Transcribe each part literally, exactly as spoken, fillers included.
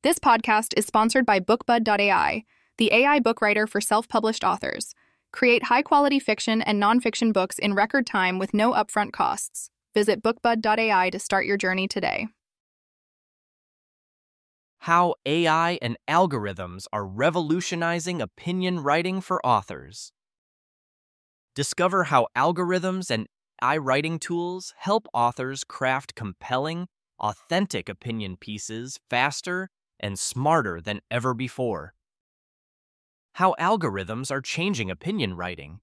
This podcast is sponsored by BookBud dot A I, the A I book writer for self-published authors. Create high-quality fiction and nonfiction books in record time with no upfront costs. Visit BookBud dot A I to start your journey today. How A I and algorithms are revolutionizing opinion writing for authors. Discover how algorithms and A I writing tools help authors craft compelling, authentic opinion pieces faster and smarter than ever before. How algorithms are changing opinion writing.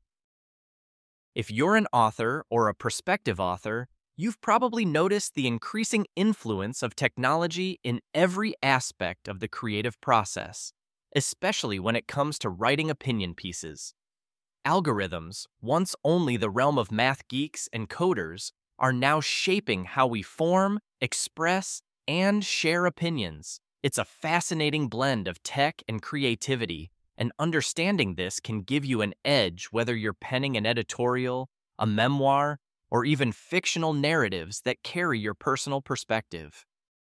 If you're an author or a prospective author, you've probably noticed the increasing influence of technology in every aspect of the creative process, especially when it comes to writing opinion pieces. Algorithms, once only the realm of math geeks and coders, are now shaping how we form, express, and share opinions. It's a fascinating blend of tech and creativity, and understanding this can give you an edge whether you're penning an editorial, a memoir, or even fictional narratives that carry your personal perspective.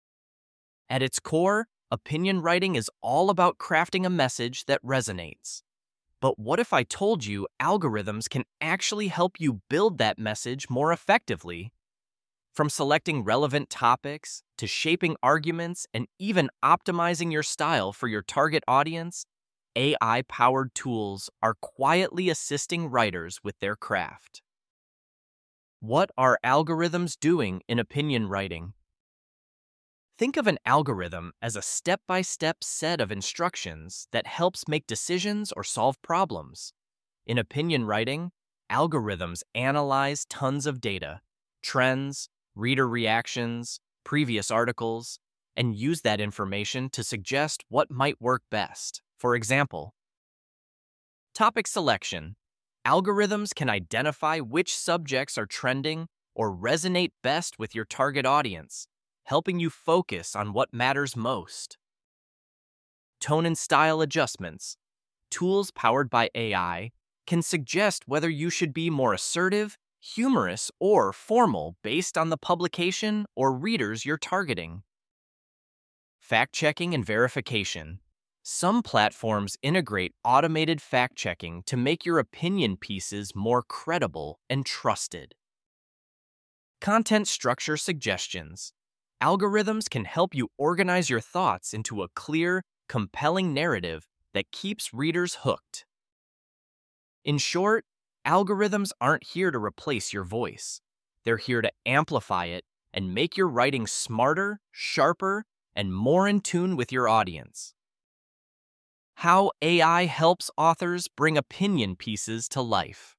At its core, opinion writing is all about crafting a message that resonates. But what if I told you algorithms can actually help you build that message more effectively? From selecting relevant topics to shaping arguments and even optimizing your style for your target audience, A I-powered tools are quietly assisting writers with their craft. What are algorithms doing in opinion writing? Think of an algorithm as a step-by-step set of instructions that helps make decisions or solve problems. In opinion writing, algorithms analyze tons of data, trends, reader reactions, previous articles, and use that information to suggest what might work best. For example, topic selection. Algorithms can identify which subjects are trending or resonate best with your target audience, helping you focus on what matters most. Tone and style adjustments. Tools powered by A I can suggest whether you should be more assertive, humorous, or formal based on the publication or readers you're targeting. Fact-checking and verification. Some platforms integrate automated fact-checking to make your opinion pieces more credible and trusted. Content structure suggestions. Algorithms can help you organize your thoughts into a clear, compelling narrative that keeps readers hooked. In short, algorithms aren't here to replace your voice. They're here to amplify it and make your writing smarter, sharper, and more in tune with your audience. How A I helps authors bring opinion pieces to life.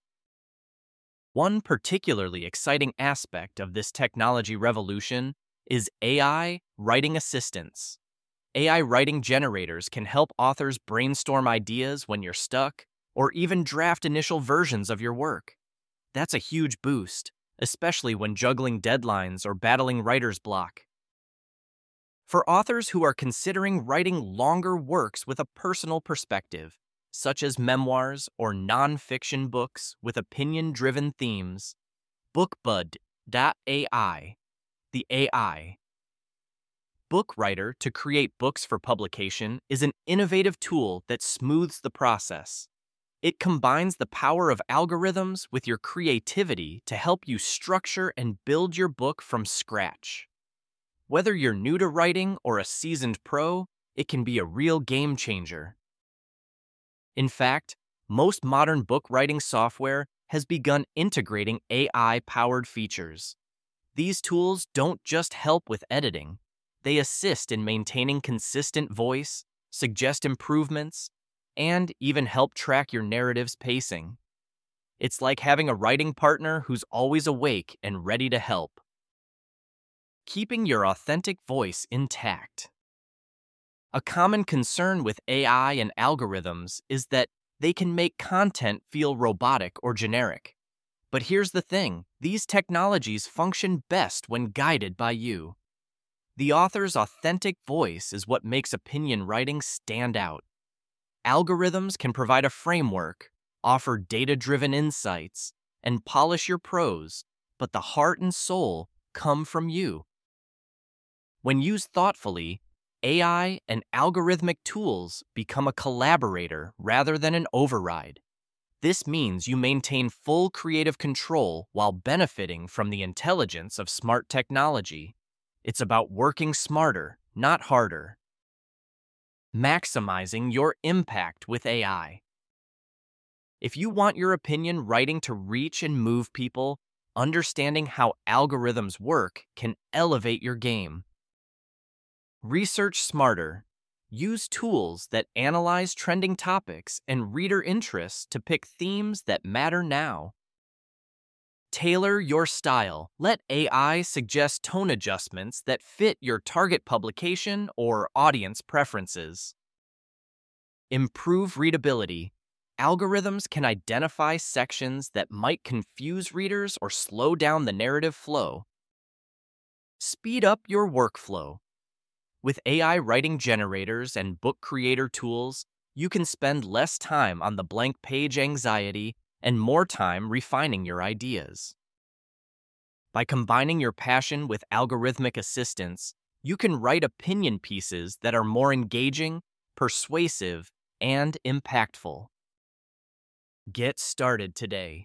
One particularly exciting aspect of this technology revolution is A I writing assistants. A I writing generators can help authors brainstorm ideas when you're stuck, or even draft initial versions of your work. That's a huge boost, especially when juggling deadlines or battling writer's block. For authors who are considering writing longer works with a personal perspective, such as memoirs or nonfiction books with opinion-driven themes, BookBud dot A I, the A I book writer to create books for publication, is an innovative tool that smooths the process. It combines the power of algorithms with your creativity to help you structure and build your book from scratch. Whether you're new to writing or a seasoned pro, it can be a real game changer. In fact, most modern book writing software has begun integrating A I-powered features. These tools don't just help with editing. They assist in maintaining consistent voice, suggest improvements, and even help track your narrative's pacing. It's like having a writing partner who's always awake and ready to help. Keeping your authentic voice intact. A common concern with A I and algorithms is that they can make content feel robotic or generic. But here's the thing, these technologies function best when guided by you. The author's authentic voice is what makes opinion writing stand out. Algorithms can provide a framework, offer data-driven insights, and polish your prose, but the heart and soul come from you. When used thoughtfully, A I and algorithmic tools become a collaborator rather than an override. This means you maintain full creative control while benefiting from the intelligence of smart technology. It's about working smarter, not harder. Maximizing your impact with A I. If you want your opinion writing to reach and move people, understanding how algorithms work can elevate your game. Research smarter. Use tools that analyze trending topics and reader interests to pick themes that matter now. Tailor your style. Let A I suggest tone adjustments that fit your target publication or audience preferences. Improve readability. Algorithms can identify sections that might confuse readers or slow down the narrative flow. Speed up your workflow. With A I writing generators and book creator tools, you can spend less time on the blank page anxiety and more time refining your ideas. By combining your passion with algorithmic assistance, you can write opinion pieces that are more engaging, persuasive, and impactful. Get started today.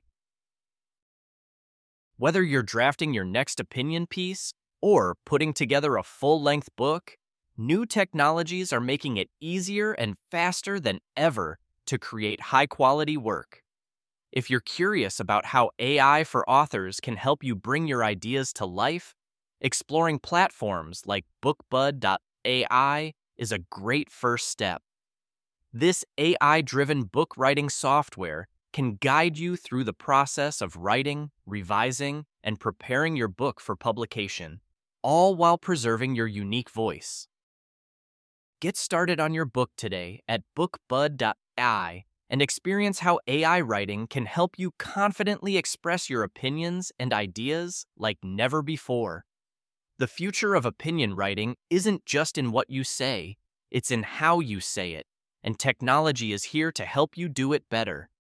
Whether you're drafting your next opinion piece or putting together a full-length book, new technologies are making it easier and faster than ever to create high-quality work. If you're curious about how A I for authors can help you bring your ideas to life, exploring platforms like bookbud dot A I is a great first step. This A I-driven book writing software can guide you through the process of writing, revising, and preparing your book for publication, all while preserving your unique voice. Get started on your book today at bookbud dot A I and experience how A I writing can help you confidently express your opinions and ideas like never before. The future of opinion writing isn't just in what you say, it's in how you say it, and technology is here to help you do it better.